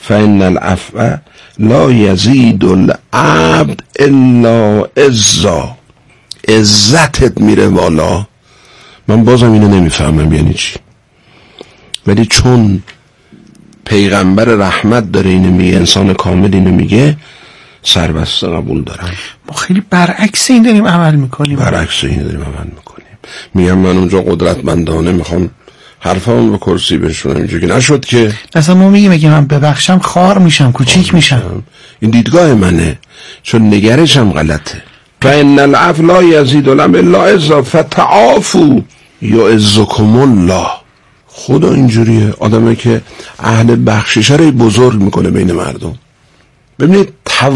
فإن العفو لا یزید العبد الا عزا. عزتت میره بالا. من بازم اینو نمیفهمم یعنی چی، ولی چون پیغمبر رحمت داره اینو میگه، انسان کامل اینو میگه، سربسته قبول دارم. ما خیلی برعکس این داریم عمل میکنیم. میگم من اونجا قدرتمندانه میخوام حرفامو به کرسی بشونم، اینجوری که نشد که اصلا ما میگیم من ببخشم خار میشم، کوچیک میشم. این دیدگاه منه، چون نگرشم غلطه. فإن العفو لا یزید الا عزا فتعافوا یعزکم الله. خدا اینجوریه، آدمه که اهل بخشش رو بزرگ میکنه بین مردم. ببینید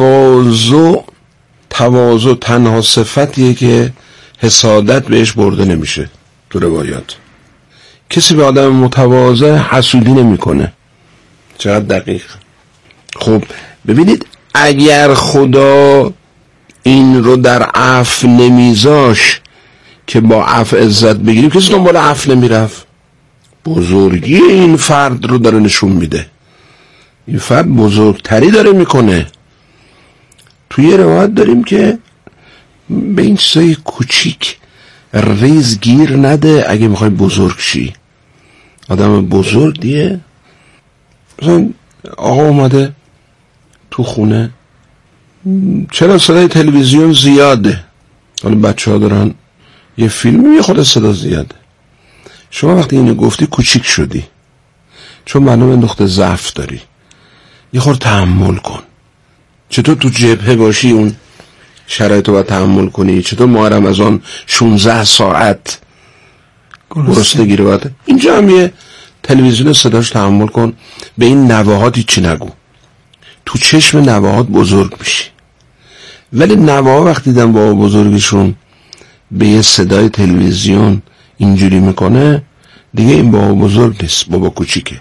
تواضع تنها صفتیه که حسادت بهش برده نمیشه. تو روایات کسی به آدم متواضع حسودی نمیکنه. چقدر دقیق. خب ببینید اگر خدا این رو در عفو نمیذاش که با عفو عزت بگیریم، کسی دنبال عفو نمیرفت. بزرگی این فرد رو داره نشون میده. این فرد بزرگتری داره میکنه. توی روایت داریم که به این چیزای کوچیک ریز گیر نده اگه میخوای بزرگ شی. آدم بزرگ دیگه، مثلا آقا اومده تو خونه، چرا صدای تلویزیون زیاده؟ حالا بچه ها دارن یه فیلمی، یه خود صدا زیاده. شما وقتی اینو گفتی کوچیک شدی، چون معلومه نقطه ضعف داری. یه خورده تحمل کن. چطور تو جبهه باشی اون شرایطو باید تحمل کنی؟ چطور ماه رمضان 16 ساعت گرسنگی رو باید؟ اینجا هم یه تلویزیون صداش تحمل کن. به این نواهات هیچی نگو. تو چشم نواهات بزرگ میشی. ولی نواها وقتی دیدن بابا بزرگشون به یه صدای تلویزیون اینجوری میکنه، دیگه این بابا بزرگ نیست، بابا کوچیکه.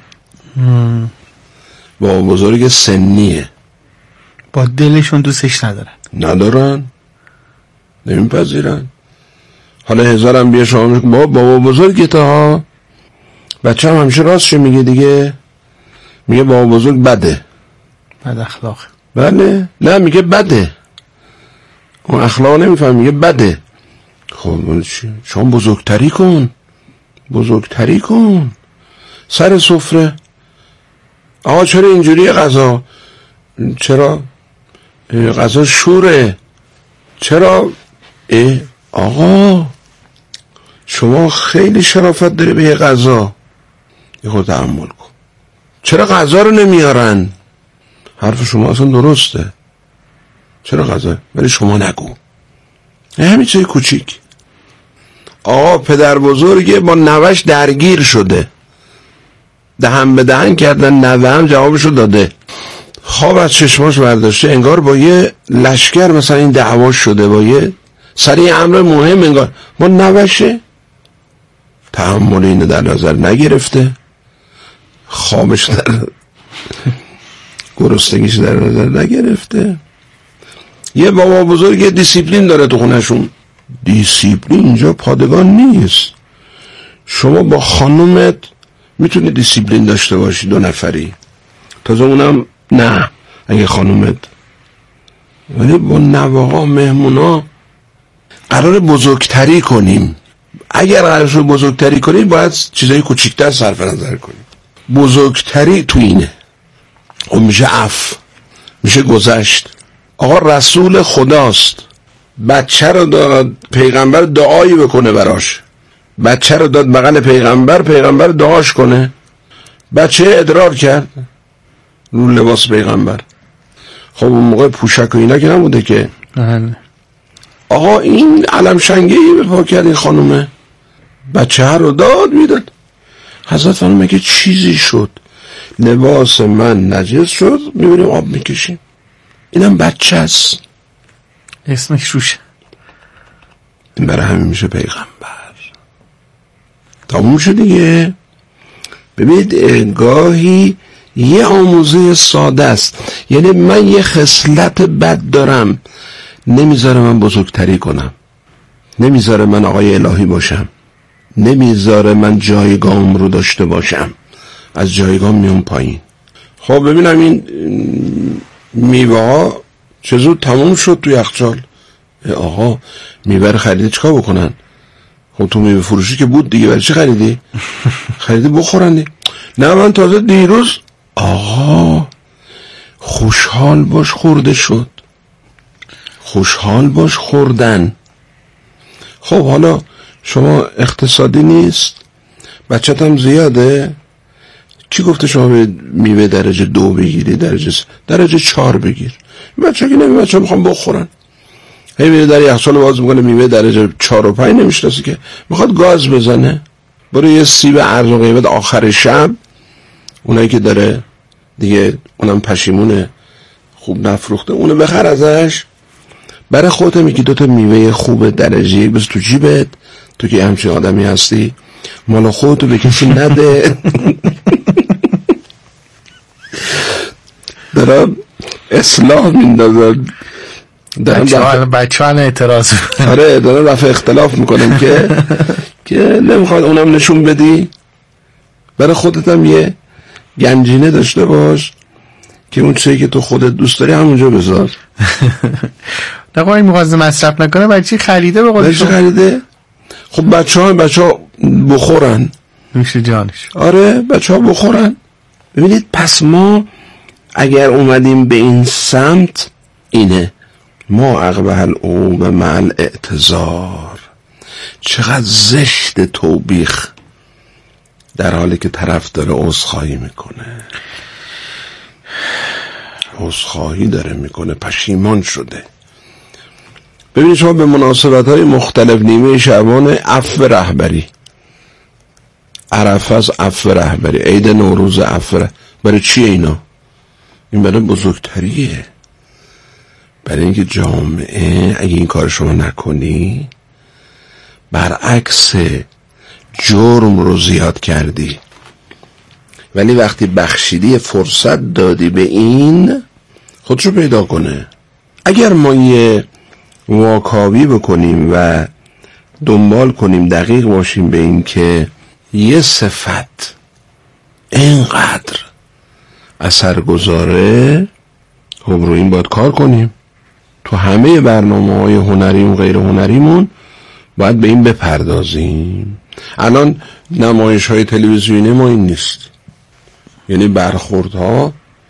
بابا بزرگ سنیه. با دلشون دوستش ندارن، نمیپذیرن. حالا هزارم بیا شما میگه بابا بزرگته ها. بچه هم همیشه راستش میگه دیگه، میگه بابا بزرگ بده، بد اخلاق. بله، نه میگه بده، اون اخلاق نمیفهم، میگه بده. خب شما بزرگتری کن سر سفره. آقا چرا اینجوری غذا؟ چرا غذا شوره؟ چرا؟ آقا شما خیلی شرافت داری به یه غذا، یه خود تحمل کن. چرا غذا رو نمیارن؟ حرف شما اصلا درسته، چرا غذا؟ ولی شما نگو. همین چیز کوچیک. آقا پدر بزرگه با نوش درگیر شده، دهن به دهن کردن، نوه هم جوابشو داده، خواب از چشماش برداشته، انگار با یه لشکر مثلا این دعواش شده، با یه سری امر مهم، انگار با نوشه. تحمل اینو در نظر نگرفته، خوابش در گرسنگیش در نظر نگرفته. یه بابا بزرگ دیسیپلین داره تو خونهشون. دیسیپلین اینجا پادگان نیست. شما با خانومت میتونی دیسیپلین داشته باشی، 2 نفری، تازه اونم نه اگه خانومت. ولی با نواها مهمونا قرار بزرگتری کنیم. اگر قرار شد بزرگتری کنیم باید چیزای کوچیکتر صرف نظر کنیم. بزرگتری تو اینه. اون میشه عفو، میشه گذشت. آقا رسول خداست، بچه رو داد پیغمبر دعایی بکنه براش، بچه رو داد بغل پیغمبر دعاش کنه. بچه ادرار کرد رو لباس پیغمبر. خب اون موقع پوشک و اینا که نبوده که. آقا این علم شنگهی به پا کرد این خانومه، بچه رو داد میداد. حضرت فرمود میگه چیزی شد، لباس من نجس شد، میبریم آب میکشیم. اینم بچه است، اسمش روشه. این برای همین میشه پیغمبر. تموم شد دیگه. ببینید گاهی یه آموزه ساده است. یعنی من یه خصلت بد دارم، نمیذاره من بزرگتری کنم، نمیذاره من آقای الهی باشم، نمیذاره من جایگاهم رو داشته باشم، از جایگاهم میام پایین. خب ببینم این میوه ها چه زود تموم شد تو یخچال. آقا میوه رو خریدی چیکار بکنن؟ خب تو میوه فروشی که بود دیگه، برای چی خریدی؟ خریدی بخورن. نه من تازه دیروز. آقا خوشحال باش خورده شد، خوشحال باش خوردن. خب حالا شما اقتصادی نیست، بچت هم زیاده، چی گفته شما به میوه درجه 2 بگیری، درجه 4 بگیر؟ بچه که نمی بچه میخوام بخورن، هی میره در یخچال باز میکنه میوه درجه 4 و 5 نمیشناسه که میخواد گاز بزنه. برو یه سیب ارز و قیمت آخر شب، اونایی که داره دیگه اونم پشیمونه خوب نفروخته، اونو بخر ازش، برای خودت میگی 2 تا میوه خوب درجه 1 بس تو جیبت، تو که همچین آدمی هستی مال خودتو به کسی نده. دارم اصلاح میندازم، بچه ها اعتراض. آره دارم رفع اختلاف میکنم که نمیخواد اونم نشون بدی. برای خودت هم یه گنجینه داشته باش که اون چیزی که تو خودت دوست داری همونجا بذار. نقا این مغازه مصرف نکنه بچه خریده به قولش خریده. خب بچه ها بخورن، میشه جانش. آره بچه ها بخورن. ببینید پس ما اگر اومدیم به این سمت، اینه ما اقبح العقوبه مع الاعتذار. چقدر زشت توبیخ در حالی که طرف داره عذرخواهی میکنه، عذرخواهی داره میکنه، پشیمان شده. ببینید شما به مناسبت‌های مختلف نیمه شعبان عفو رهبری، عرفه از عفو رهبری، عید نوروز عفو، برای چیه اینا؟ این برای بزرگتریه، برای اینکه جامعه اگه این کار شما نکنی برعکس جرم رو زیاد کردی، ولی وقتی بخشیدی فرصت دادی به این خودشو پیدا کنه. اگر ما یه واکاوی بکنیم و دنبال کنیم، دقیق باشیم به این که یه صفت اینقدر اثر گذاره، خب رو این باید کار کنیم. تو همه برنامه‌های هنری و غیر هنریمون باید به این بپردازیم. الان نمایش‌های تلویزیونی ما این نیست، یعنی برخوردها،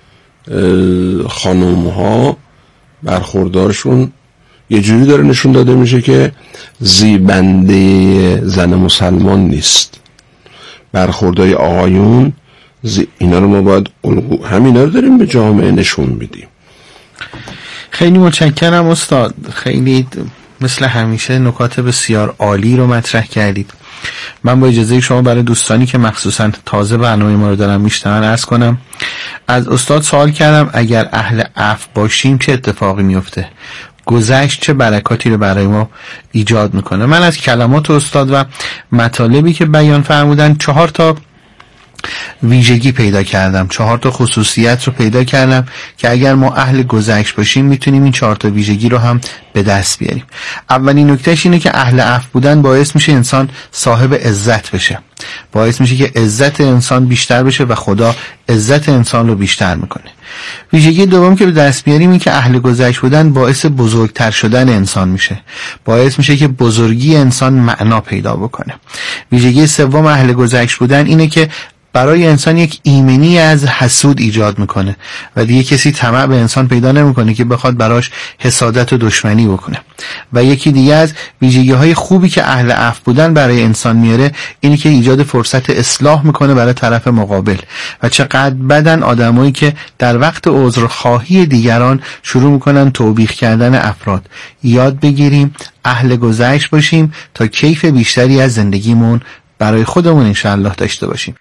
خانوم‌ها برخوردارشون یه جوری داره نشون داده میشه که زیبنده زن مسلمان نیست. برخوردهای آقایون اینا رو ما باید همینا رو داریم به جامعه نشون میدیم. خیلی متشکرم استاد، خیلی مثل همیشه نکات بسیار عالی رو مطرح کردید. من با اجازه شما برای دوستانی که مخصوصا تازه برنامه ما رو دارن میشنون عرض کنم، از استاد سوال کردم اگر اهل عفو باشیم چه اتفاقی میفته، گذشت چه برکاتی رو برای ما ایجاد میکنه. من از کلمات استاد و مطالبی که بیان فرمودن 4 تا ویژگی پیدا کردم، 4 تا خصوصیت رو پیدا کردم که اگر ما اهل گذشت باشیم میتونیم این 4 تا ویژگی رو هم به دست بیاریم. اولین نکتهش اینه که اهل عفو بودن باعث میشه انسان صاحب عزت بشه، باعث میشه که عزت انسان بیشتر بشه و خدا عزت انسان رو بیشتر میکنه. ویژگی دوم که به دست بیاریم این که اهل گذشت بودن باعث بزرگتر شدن انسان میشه، باعث میشه که بزرگی انسان معنا پیدا بکنه. ویژگی سوم اهل گذشت بودن اینه که برای انسان یک ایمنی از حسود ایجاد میکنه و دیگه کسی طمع به انسان پیدا نمیکنه که بخواد براش حسادت و دشمنی بکنه. و یکی دیگه از ویژگی‌های خوبی که اهل عفو بودن برای انسان میاره اینی که ایجاد فرصت اصلاح میکنه برای طرف مقابل. و چقدر بدن آدمایی که در وقت عذرخواهی دیگران شروع میکنن توبیخ کردن افراد. یاد بگیریم اهل گذشت باشیم تا کیف بیشتری از زندگیمون برای خودمون انشاءالله داشته باشیم.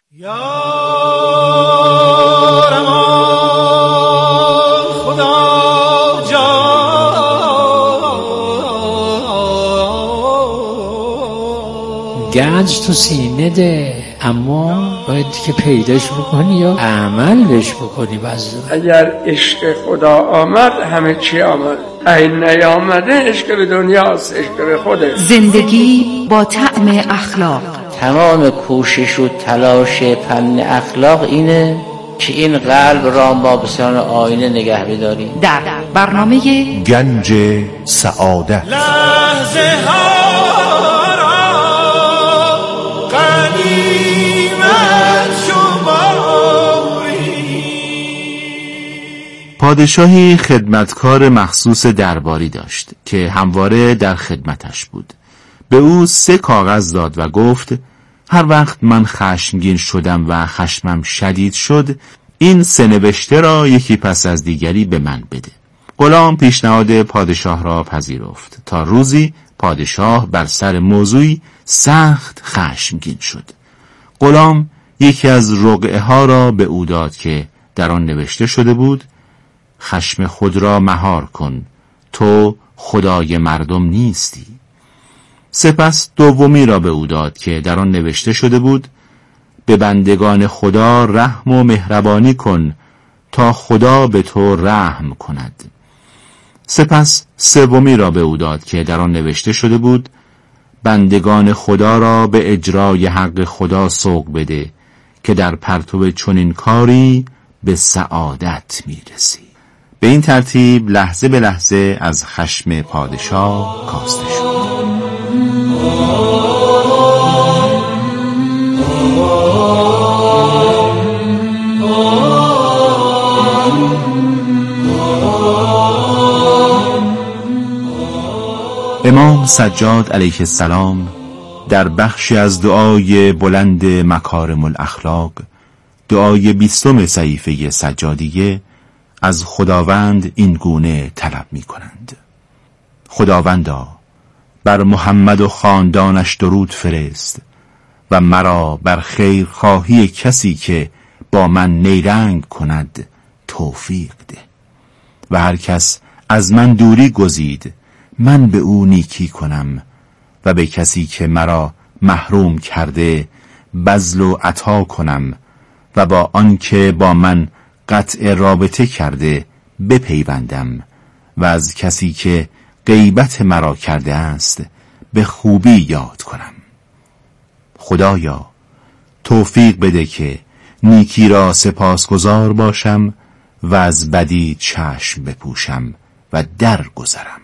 گنج تو سینه ده، اما باید که پیداش بکنی یا عمل بهش بکنی. اگر عشق خدا آمد همه چی آمد، این نیامده عشق به دنیاست، عشق به خوده. زندگی با طعم اخلاق. تمام کوشش و تلاش فن اخلاق اینه که این قلب را ما به عنوان آینه نگه بداریم. در برنامه گنج سعادت لحظه ها را غنیمت شماری. پادشاهی خدمتکار مخصوص درباری داشت که همواره در خدمتش بود. به او 3 کاغذ داد و گفت هر وقت من خشمگین شدم و خشمم شدید شد، این 3 نوشته را یکی پس از دیگری به من بده. غلام پیشنهاد پادشاه را پذیرفت. تا روزی پادشاه بر سر موضوعی سخت خشمگین شد. غلام یکی از رقعه ها را به او داد که در آن نوشته شده بود خشم خود را مهار کن، تو خدای مردم نیستی. سپس دومی را به او داد که در آن نوشته شده بود به بندگان خدا رحم و مهربانی کن تا خدا به تو رحم کند. سپس سومی را به او داد که در آن نوشته شده بود بندگان خدا را به اجرای حق خدا سوق بده که در پرتو چنین کاری به سعادت میرسی. به این ترتیب لحظه به لحظه از خشم پادشاه کاسته شد. امام سجاد علیه السلام در بخشی از دعای بلند مکارم الاخلاق، دعای 20 صحیفه سجادیه، از خداوند این گونه طلب می کنند: خداوندا بر محمد و خاندانش درود فرست و مرا بر خیر خواهی کسی که با من نیرنگ کند توفیق ده، و هر کس از من دوری گزید من به او نیکی کنم و به کسی که مرا محروم کرده بذل و عطا کنم و با آنکه با من قطع رابطه کرده بپیوندم و از کسی که غیبت مرا کرده است به خوبی یاد کنم. خدایا توفیق بده که نیکی را سپاسگزار باشم و از بدی چشم بپوشم و درگذرم.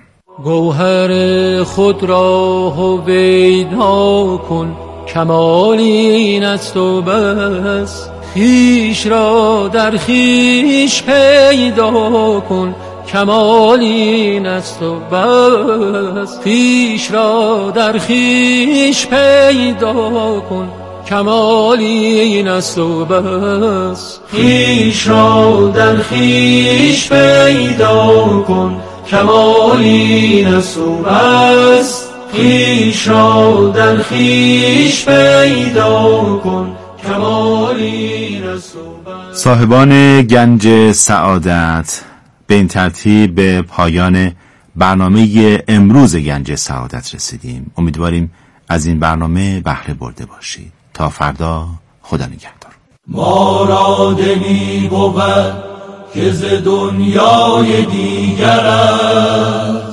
گوهر خود را هویدا کن، کمال این است و بس. خویش را در خویش پیدا کن، کمال این است و بس. خویش را در خویش پیدا کن، کمال این است و بس. خویش را در خویش پیدا کن، کمال این است و بس. خویش را در خویش پیدا کن، کمال این است و بس. صاحبان گنج سعادت، به این ترتیب به پایان برنامه امروز گنج سعادت رسیدیم. امیدواریم از این برنامه بهره برده باشید. تا فردا، خدا نگهدار. ما را دلی بود که ز دنیای دیگر است،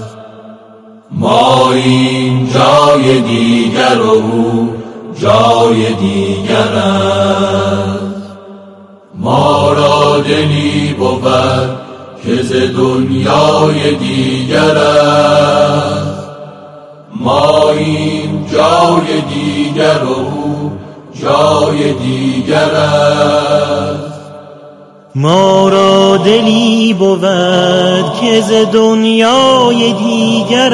ما این جای دیگر و او جای دیگر است. ما را دلی بود که ز دنیای دیگر است، ما این جای دیگر و او جای دیگر است. ما را دلی بود که ز دنیای دیگر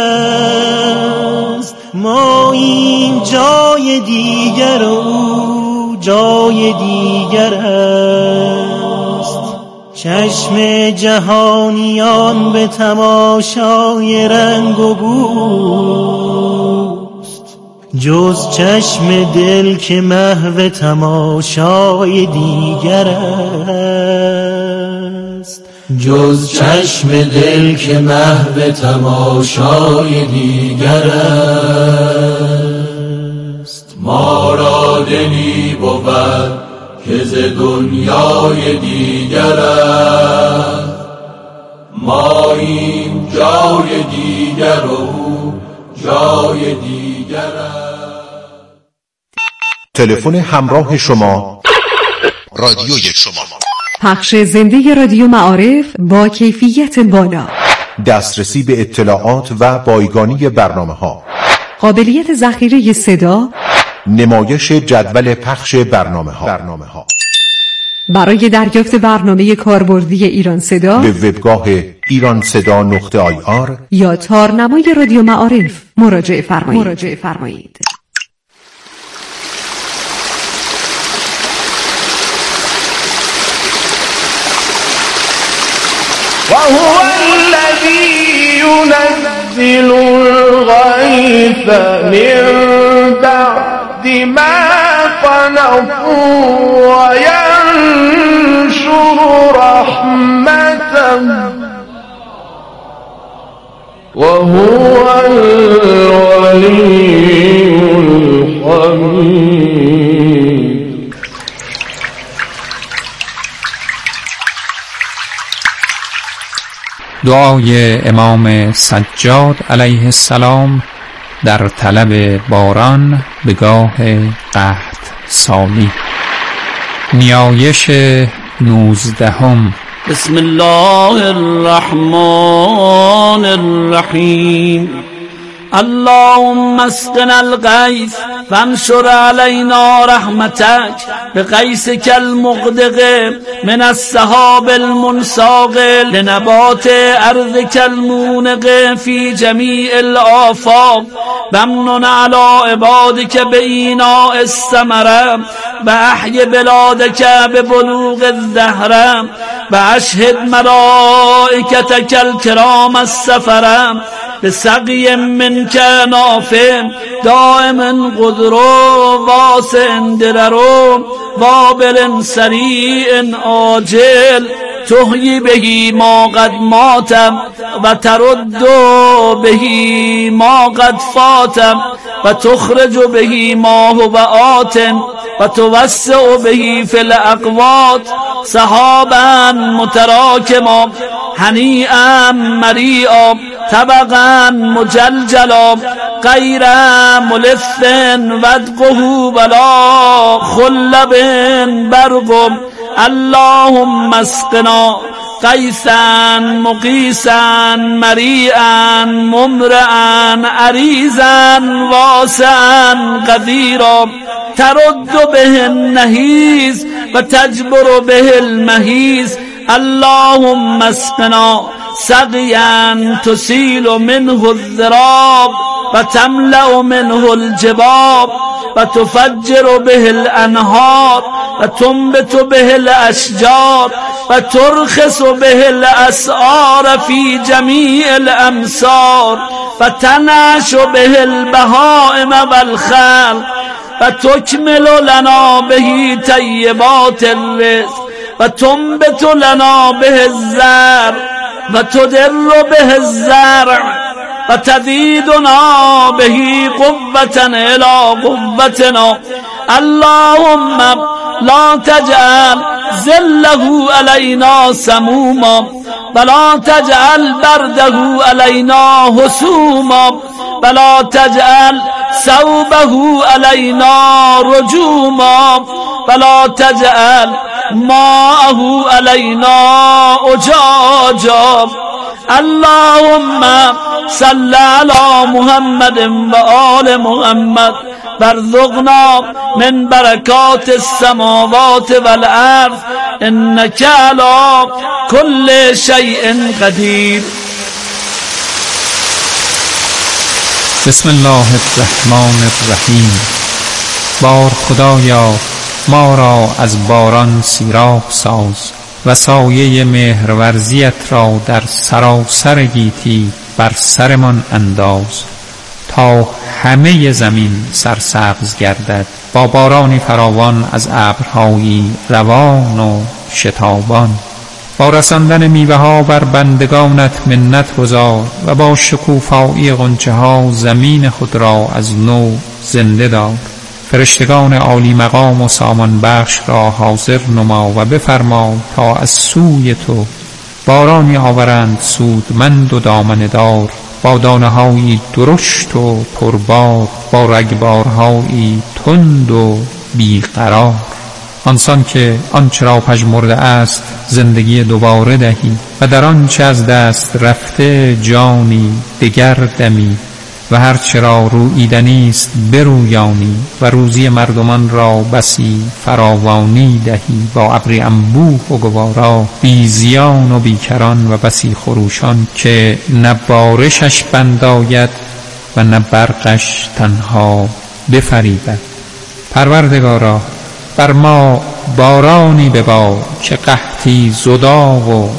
است، ما این جای دیگر و او جای دیگر است. چشم جهانیان به تماشای رنگ و بوست، جز چشم دل که محو تماشای دیگر است. جز چشم دل که محو تماشای دیگر است. ما را دلی بود که ز دنیای دیگر است، ما این جای دیگر و او جای دیگر است. تلفن همراه شما رادیوی شما. پخش زنده رادیو معارف با کیفیت بالا، دسترسی به اطلاعات و بایگانی برنامه‌ها، قابلیت ذخیره صدا، نمایش جدول پخش برنامه‌ها. برای دریافت برنامه کاربردی ایران صدا به وبگاه ایرانصدا.ir یا تارنمای رادیو معارف مراجعه فرمایید. وهو الذي ينزل الغيث من بعد ما قنطوا وينشر رحمته وهو الولي الحميد. دعای امام سجاد علیه السلام در طلب باران به گاه قحط سالی. نیایش 19. بسم الله الرحمن الرحیم. اللهم اسقنا الغیث فانشر علینا رحمتک بغیثک المغدق من السحاب المنساق لنبات ارضک المونق فی جمیع الآفاق وامنن علی عبادک بإیناء الثمره واحی بلادک ببلوغ الزهره واشهد ملائکتک الکرام السفره بسقی منک نافع دائم قدر واسع درر وابل سریع عاجل تحیی بهی ما قد مات و ترد بهی ما قد فات و تخرج بهی ما هو آت و توسع بهی فی الاقوات سحابا متراکما هنیئا مریئا طبقا مجلجلا غیر ملف ودقه ولا خلب برق. اللهم اسقنا غیثا مغیثا مریعا ممرعا عریضا واسعا غدیرا ترد به النحیز و تجبر به المحیز. اللهم اسقنا سقیا تسیل منه الذراب و تملأ منه الجباب و تفجر به الانهار و تنبت به الاشجار و ترخص به الاسعار فی جمیع الامصار و تنعش به البهائم والخلق و تکمل لنا به طیبات الرزق و تنبت لنا به الزرع و تدر به الزرع و تزیدنا به قوة الى قوتنا. اللهم لا تجعل ظله علينا سموما ولا تجعل برده علينا حسوما ولا تجعل ثوبه علينا رجوما ولا تجعل ماءه علينا أجاجا. اللهم صل على محمد و آل محمد وارزقنا من برکات السماوات والارض انك على كل شيء قدیر. بسم الله الرحمن الرحیم. بار خدایا ما را از باران سیراب ساز و سایه مهرورزیت را در سراسر گیتی بر سرمان انداز تا همه زمین سرسبز گردد با بارانی فراوان از ابرهایی روان و شتابان. با رساندن میوه ها بر بندگانت منت گذار و با شکوفایی غنچه ها زمین خود را از نو زنده دار. فرشتگان عالی مقام و سامان بخش را حاضر نما و بفرما تا از سوی تو بارانی آورند سودمند و دامنه دار با دانه هایی درشت و پربار با رگبارهایی تند و بیقرار. آنسان که آنچه را پژمرده است زندگی دوباره دهی و در آنچه از دست رفته جانی دگر دمی و هر چه را روییدنی است برویانی و روزی مردمان را بسی فراوانی دهی با ابری انبوه و گوارا بی زیان و بیکران و بسی خروشان که نه بارشش بند آید و نه برقش تنها بفریبد. پروردگارا بر ما بارانی ببار که قحطی زدا و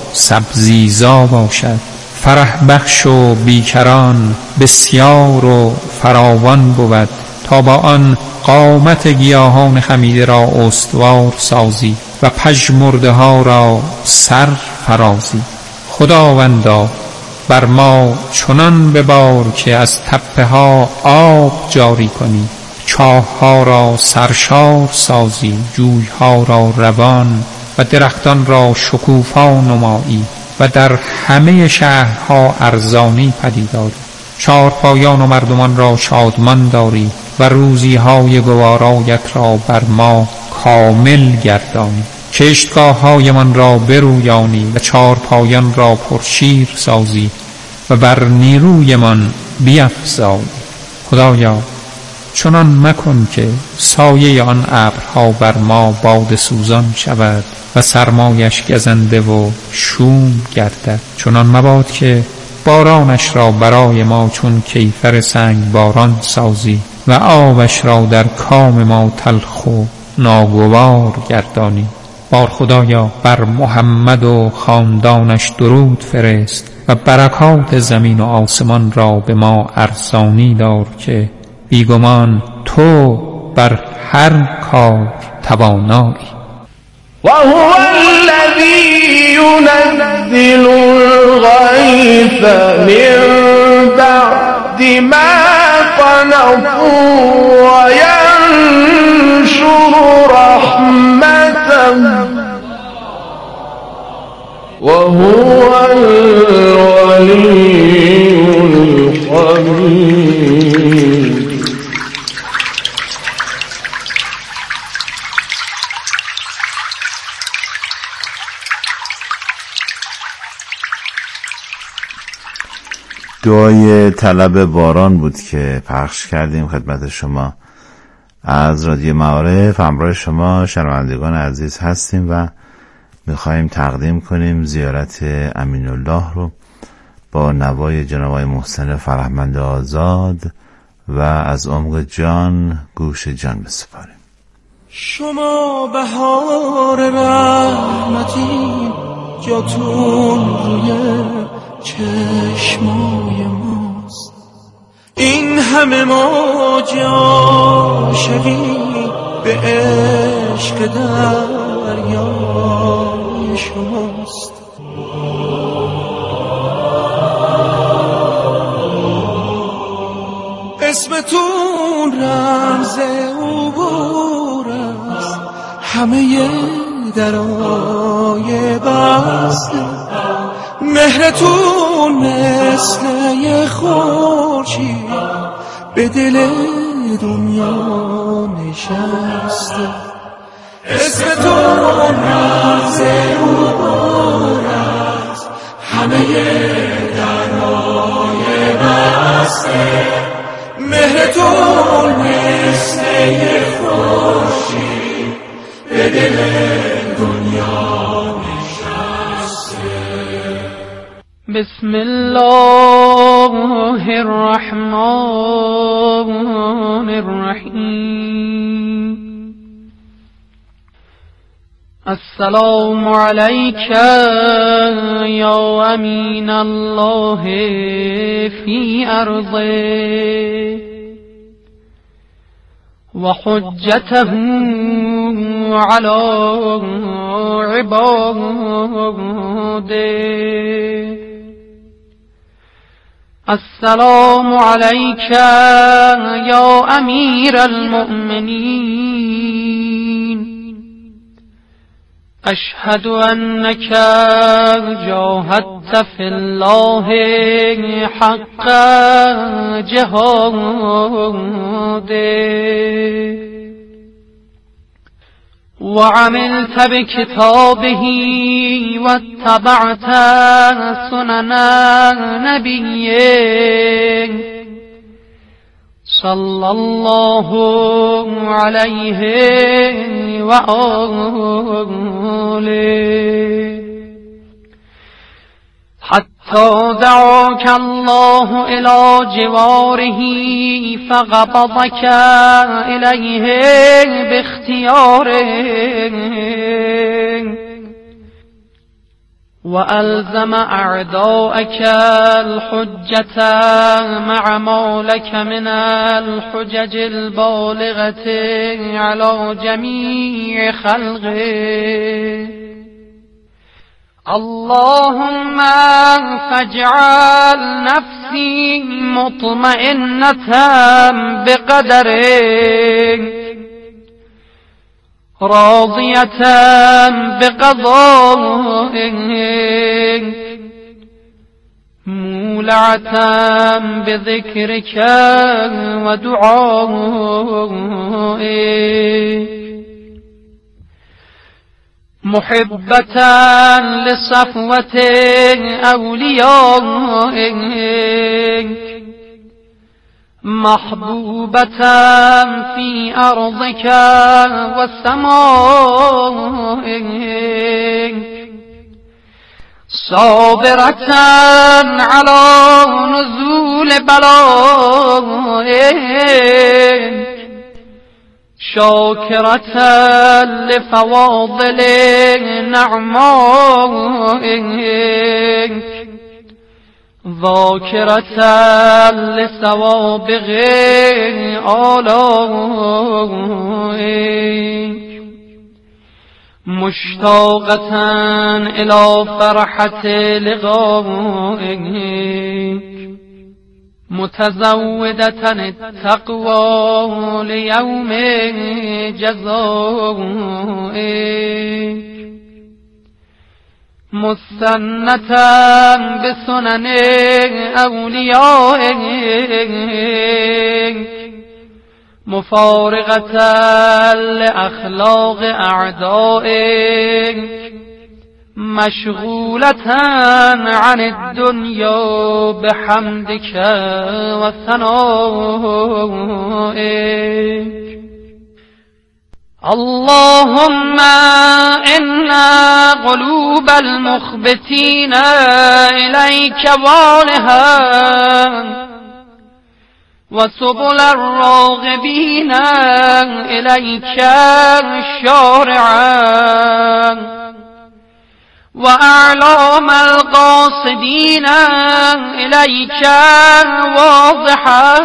سبزیزا باشد، فرح بخش و بیکران بسیار و فراوان بود، تا با آن قامت گیاهان خمیده را استوار سازی و پژمرده ها را سر فرازی. خداوندا بر ما چنان ببار که از تپه ها آب جاری کنی، چاه ها را سرشار سازی، جوی ها را روان و درختان را شکوفا نمایی و در همه شهرها ارزانی پدید آری. چارپایان و مردمان را شادمان داری و روزی های گوارایت را بر ما کامل گردانی. کشتگاه های من را برویانی و چارپایان را پرشیر سازی و بر نیروی من بیفزایی. خدایا چنان مکن که سایه آن ابرها بر ما باد سوزان شود و سرمایش گزنده و شوم گردد. چنان مباد که بارانش را برای ما چون کیفر سنگ باران سازی و آبش را در کام ما تلخ و ناگوار گردانی. بار خدایا بر محمد و خاندانش درود فرست و برکات زمین و آسمان را به ما ارزانی دار که بیگمان تو بر هر کار توانایی. وهو الذي ينزل الغيث من بعد ما قنطوا وينشر رحمته وهو الولي الحميد. دعای طلب باران بود که پخش کردیم خدمت شما. از رادیو معارف همراه شما شنوندگان عزیز هستیم و میخواییم تقدیم کنیم زیارت امین الله رو با نوای جناب آقای محسن فرهمند آزاد و از عمق جان گوش جان بسپاریم. شما بهار رحمتی جاتون روی چشمای ماست، این همه ما جا شویم به عشق دریای شماست. اسمتون رمز عبور است، همه درای بسته، مهرتون مثل یه خورشید به دل دنیا نشسته. اسمتون رمز عبور است، همه درای بسته، مهرتون مثل یه خورشید به دل دنیا نشسته. بسم الله الرحمن الرحیم. السلام علیک یا امین الله فی ارضه و حجته علی عباده. السلام علیک یا امیر المؤمنین، اشهد انک جاهدت فی الله حق جهاده وعملت بكتابه واتبعت سنن نبيه صلى الله عليه وآله حتى دعاك الله إلى جواره فقبضك إليه باختياره وألزم أعداءك الحجة مع ما لك من الحجج البالغة على جميع خلقه اللهم فاجعل نفسي مطمئنة بقدرك راضية بقضائك مولعة بذكرك ودعائك محبة لصفوة أوليائك محبوبة في أرضك وسمائك صابرة على نزول بلائك شاكرة لفواضل نعمائك ذاكرة لسوابغ آلائك مشتاقة إلى فرحة لقائك متزودة التقوى ليوم جزائك مستنة بسنن أوليائك مفارقة لأخلاق أعدائك مشغولة عن الدنيا بحمدك وثنائك اللهم إن قلوب المخبتين إليك والها وسبل الراغبين إليك شارعا وأعلام القاصدين إليك واضحا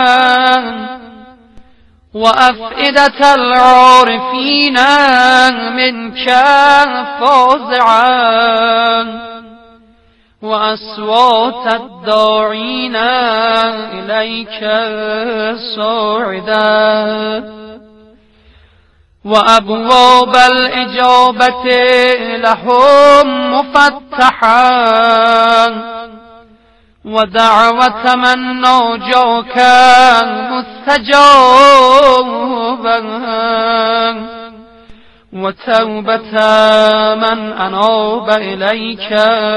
وأفئدة العارفين منك فازعا وأصوات الداعين إليك صاعدا وأبواب الإجابة لهم مفتحا ودعوة من ناجاك مستجابا وتوبة من أناب إليك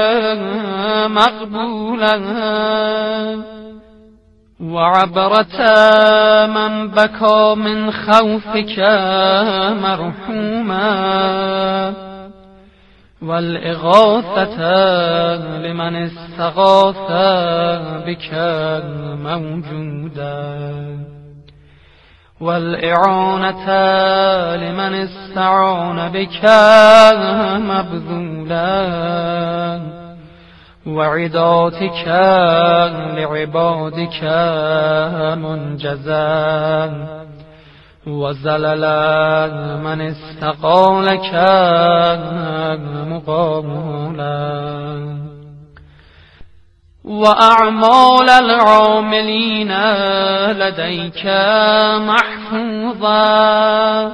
مقبولا وعبرة من بكى من خوفك مرحوما والإغاثة لمن استغاث بك موجودا والإعانة لمن استعان بك مبذولا وعداتك لعبادك منجزا وزللا من استقالك مقاملا وأعمال العاملين لديك محفوظا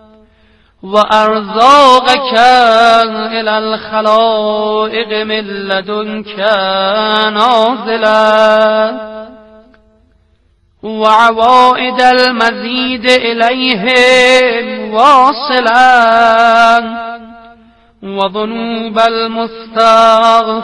وأرزاقك إلى الخلائق من لدنك نازلا وعوائد المزيد إليهم واصلا وذنوب المستغفر